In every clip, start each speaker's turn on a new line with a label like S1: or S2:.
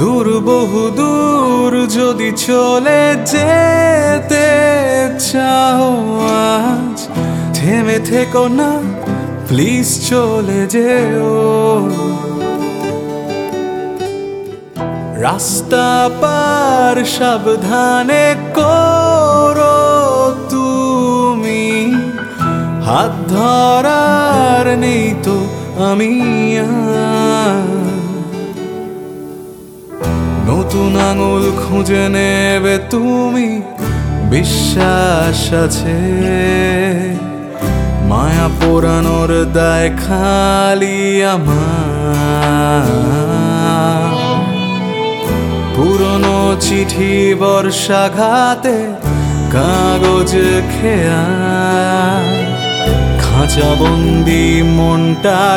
S1: দূর বহু দূর যদি চলে যেতে চাও আজ, থেমে থেকো না প্লিজ চলে যেও। রাস্তা পার সাবধানে করো তুমি, হাত ধরার নেই তো আমি আর। নতুন আঙুল খুঁজে নেবে তুমি, বিশ্বাস আছে, মায়া পোড়ানোর দায় খালি আমার। পুরনো চিঠি বর্ষাঘাতে কাগজ খেয়া, খাঁচা বন্দি মনটার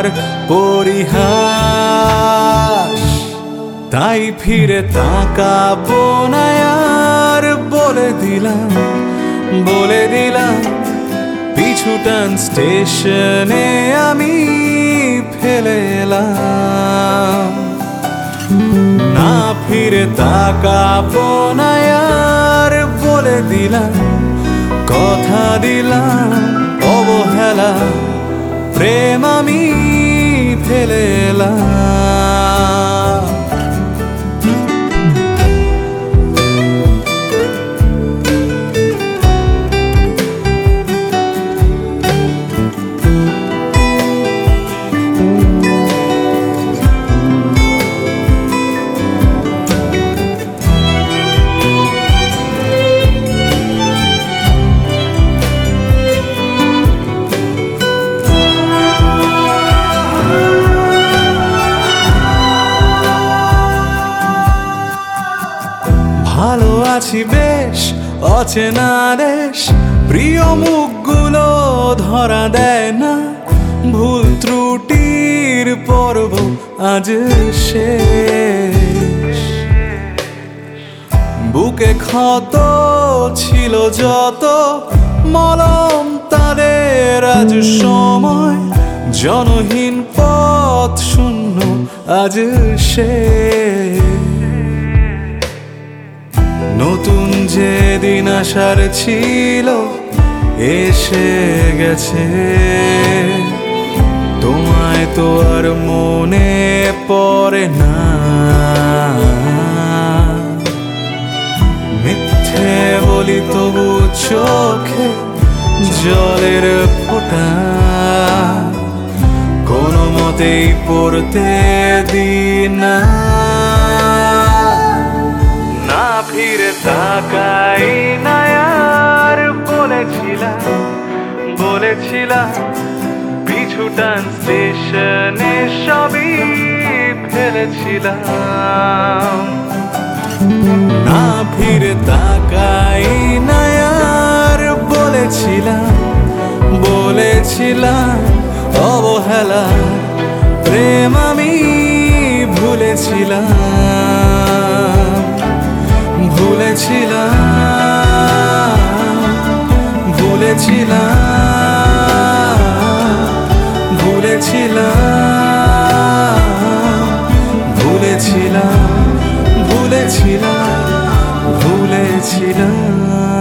S1: পরিহাস। তাই ফিরে তাকাবো না আর, বলে দিলাম পিছুটান স্টেশনে আমি ফেলে এলাম। না ফিরে তাকাবো না আর, বলে দিলাম কথা দিলাম, অবহেলা প্রেম আমি ফেলে এলাম। ভালো আছি বেশ, অচেনা দেশ, প্রিয় মুখগুলো ধরা দেয় না, ভুল ত্রুটির পর্ব আজ শেষ। বুকে ক্ষত ছিল যত, মলম তাদের আজ সময়, জনহীন পথ শূন্য আজ শেষ। নতুন যেদিন আসার ছিল এসে গেছে, তোমায় তো আর মনে পড়ে না। মিথ্যে বলি তবু চোখে জলের ফোঁটা, কোনো মতেই পড়তে দিই না। ফিরে তাকাই না আর, বলেছিলাম পিছুটান স্টেশনে সবই ফেলেছিলাম। না ফিরে তাকাই না আর, বলেছিলাম অবহেলা প্রেম আমি ভুলেছিলাম। ভুলেছিলাম